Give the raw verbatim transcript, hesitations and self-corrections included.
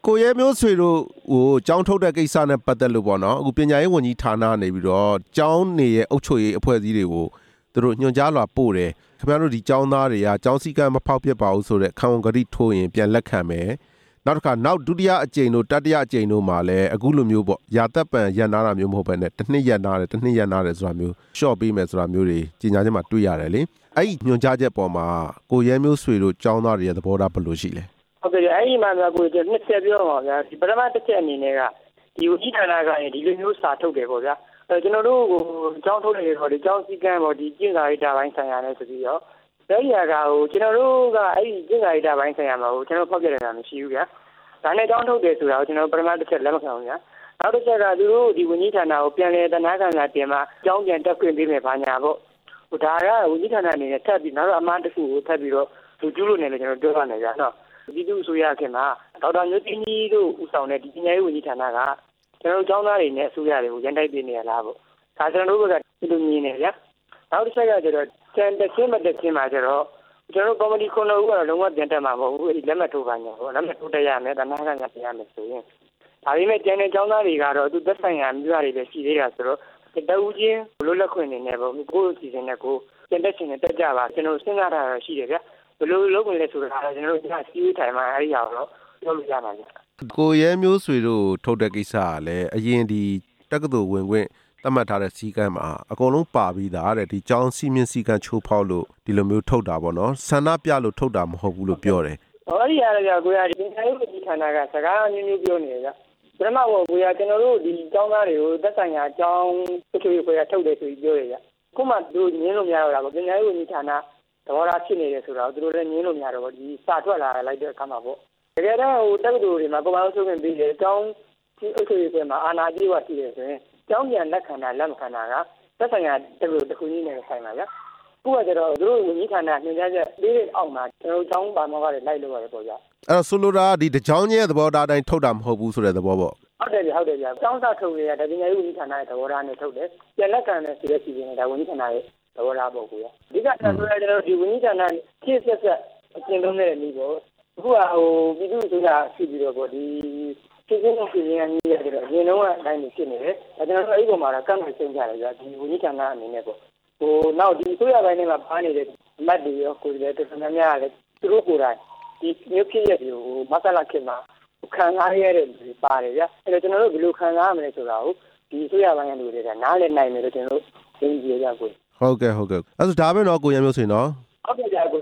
ကိုရဲမျိုးဆွေတို့ဟိုကျောင်းထုတ်တဲ့ကိစ္စနဲ့ပတ်သက်လို့ပေါ့နော်အခုပညာရေးဝန်ကြီးဌာနနေပြီးတော့ကျောင်းနေရဲ့အုပ်ချုပ်ရေးအဖွဲ့အစည်းတွေကိုသူတို့ညွှန်ကြားလွှာပို့တယ်ခင်ဗျားတို့ဒီကျောင်းသားတွေကကျောင်းစည်းကမ်းမဖောက်ပြပါဘူးဆိုတဲ့ခံဝန်ကတိထိုးရင်ပြန်လက်ခံမယ်နောက်တစ်ခါနောက်ဒုတိယအကြိမ်တို့တတိယအကြိမ်တို့မှာလည်းအခုလိုမျိုးပေါ့ရာသက်ပံရန်နာတာမျိုးမဟုတ်ဘဲနဲ့တစ်နှစ်ရန်နာတယ်တစ်နှစ်ရန်နာတယ်ဆိုတာမျိုးရှော့ပေးမယ်ဆိုတာမျိုးတွေကြီးညာချက်မှာတွေ့ရတယ်လေအဲ့ဒီညွှန်ကြားချက်ပေါ်မှာကိုရဲမျိုးဆွေတို့ကျောင်းသားတွေရဲ့သဘောထားဘယ်လိုရှိလဲဟုတ်ကဲ့အဲ့ဒီမှာကကိုကျနှစ်ဆက်ပြောပါဗျာဒီပထမတစ်ချက်အနေနဲ့ကဒီဝိဌာနကဒီလိုမျိုးစာထုတ်တယ်ပေါ့ဗျာအဲကျွန်တော်တို့ဟိုကျောင်းထုတ်နေတော့ဒီကျောင်းစည်းကမ်းပေါ့ဒီကျင့်စာရိတ္တပိုင်းဆိုင်ရာနဲ့ဆိုပြီးတော့ဒါရီယာကဟိုကျွန်တော်တို့ကအဲ့ဒီကျင့်စာရိတ္တပိုင်းဆိုင်ရာမှာဟိုကျွန်တော်ဖောက်ပြနေတာမရှိဘူးဗျာဒါနဲ့ကျောင်းထုတ်တယ်ဆိုတာကိုကျွန်တော်ပထမတစ်ချက်လက်မခံဘူးဗျာနောက်တစ်ချက်ကသူတို့ဒီဝိဌာနကိုပြန်လည်တနာခံတာတင်မှာကျောင်းပြန်တက်ခွင့်ပေးမယ်ဘာညာပေါ့ဟိုဒါကဝိဌာနအနေနဲ့ထပ်ပြီးနောက်တော့အမှန်တခုကိုထပ်ပြီးတော့သူကျူးလို့နေတယ်ကျွန်တော်ပြောရနေကြနော်ဒီသူဆိုရခင်မှာဒေါက်တာမျိုးတင်ကြီးတို့ဦးဆောင်တဲ့ဒီပညာရေးဝန်ကြီးဌာနကကျွန်တော်တို့ကျောင်းသားတွေနဲ့အစိုးရတွေကိုရန်တိုက်ပေးနေရလားပေါ့ဒါကျွန်တော်တို့ကဒီလိုမြင်နေဗျာနောက်တစ်ချက်ကကျတော့စံတက်ချင်းမတက်ချင်းမှာကျတော့ကျွန်တော်တို့ကော်မတီခုနှစ်ဦးကတော့လုံးဝပြန်တက်မှာမဟုတ်ဘူးအဲဒီလက်မှတ်ထိုးပါညာပေါ့လက်မှတ်ထိုးတက်ရမယ်တနာခံရပြရမယ်ဆိုရင်ဒါပေမဲ့ကျန်တဲ့ကျောင်းသားတွေကတော့သူသက်ဆိုင်ရာမြို့ရတွေလည်းရှိသေးတာဆိုတော့တအူးချင်းလွတ်လပ်ခွင့်နေနေပေါ့ကိုယ့်အစီအစဉ်နဲ့ကိုပြန်တက်ချင်တဲ့တက်ကြပါကျွန်တော်စဉ်းစားတာရှိတယ်ဗျာဘယ်လိုလုပ်မလဲဆိုတာကျွန်တော်တို့ကစီးပွားထိုင်မှာအဲ့ဒီအောင်တော့ပြောလို့ရပါမယ်ကိုရဲမျိုးဆွေတို့ထုတ်တဲ့ကိစ္စကလည်းအရင်ဒီတက္ကသိုလ်ဝင်ခွင့်သတ်မှတ်ထားတဲ့စီကံမှာအကုန်လုံးပါပြီးသားတဲ့ဒီကျောင်းစီမင်းစီကံချိုးဖောက်လို့ဒီလိုမျိုးထုတ်တာပေါ့နော်ဆန္ဒပြလို့ထုတ်တာမဟုတ်ဘူးလို့ပြောတယ်ဟောဒီရတယ်ကိုရဒီပညာရေးဝန်ကြီးဌာနကစကားမျိုးမျိုးပြောနေတယ်ဗျပထမကကိုရကျွန်တော်တို့ဒီကျောင်းသားတွေကိုသက်ဆိုင်ရာကျောင်းအချို့ကိုရထုတ်တယ်ဆိုပြီးပြောတယ်ဗျခုမှတို့ညင်းလို့မရတော့တာပေါ့ပညာရေးဝန်ကြီးဌာနသဘောထားဖြစ်နေတယ်ဆိုတော့သူတို့လည်းညင်းလို့မရတော့ဘူးဒီစာထွက်လာလိုက်တဲ့အခါမှာပေါ့တကယ်တော့ဟိုတက္ကသိုလ်တွေမှာပုံမှန်ဆိုရင်ပြီးတယ်အကြောင်းဒီအုပ်ချုပ်ရေးတွေမှာအာဏာကြီးဝရှိတယ်ဆိုရင်ကျောင်းပြန်လက်ခံတာလက်မခံတာကသက်ဆိုင်ရာတက္ကသိုလ်တစ်ခုကြီးနဲ့ဆိုင်ပါဗျာခုကကျတော့သူတို့ဝန်ကြီးဌာနညွှန်ကြားချက်လေးတွေအောက်မှာကျွန်တော်ကျောင်းပါမောကတွေလိုက်လို့ရတယ်ပေါ့ဗျာအဲ့တော့ဆိုလိုတာဒီတကြောင်းရဲ့သဘောထားတိုင်းထုတ်တာမဟုတ်ဘူးဆိုတဲ့သဘောပေါ့ဟုတ်တယ်ဗျဟုတ်တယ်ဗျကျောင်းစာထုတ်ရတဲ့ပညာရေးဝန်ကြီးဌာနရဲ့သဘောထားနဲ့ထုတ်တယ်ပြန်လက်ခံတဲ့စီရက်စီရင်ဒါဝန်ကြီးဌာနရဲ့သဘောထားပေါ့ကွာဒီကကျွန်တော်တို့ဒီဝန်ကြီးဌာနဖြည့်ဆက်ဆက်အကျဉ်းလုံးတဲ့နေပေါ့အခုကဟိုပြည်သူ့ဆိုတာရှိပြီးတော့ပေါ့ဒီဖြည့်ဆက်စီရင်ကြီးရတဲ့ရင်လုံးကအတိုင်းဖြစ်နေတယ်ဒါကျွန်တော်တို့အဲ့ဒီပုံမှာကန့်ကွက်ရှင်းကြတယ်ဗျဒီဝန်ကြီးဌာနအနေနဲ့ပေါ့ဟိုနောက်ဒီဆိုရပိုင်းထဲမှာပါနေတဲ့မတ်တွေရောကိုယ်တွေတော်တော်များများလည်းသူတို့ကိုယ်တိုင်ဒီမျိုးဖြစ်ရတဲ့ဟိုမဆလာခင်မှာခံစားရတဲ့လူတွေပါတယ်ဗျအဲ့တော့ကျွန်တော်တို့ဘယ်လိုခံစားရမလဲဆိုတာကိုဒီဆိုရပိုင်းရဲ့လူတွေကနားလည်နိုင်တယ်လို့ကျွန်တော်တို့သိကြရကိုဟုတ်ကဲ့ဟုတ်ကဲ့အဲ့ဒါဒါပဲเนาะကိုရမျိုးဆွေเนาะဟုတ်ကဲ့ကြာကို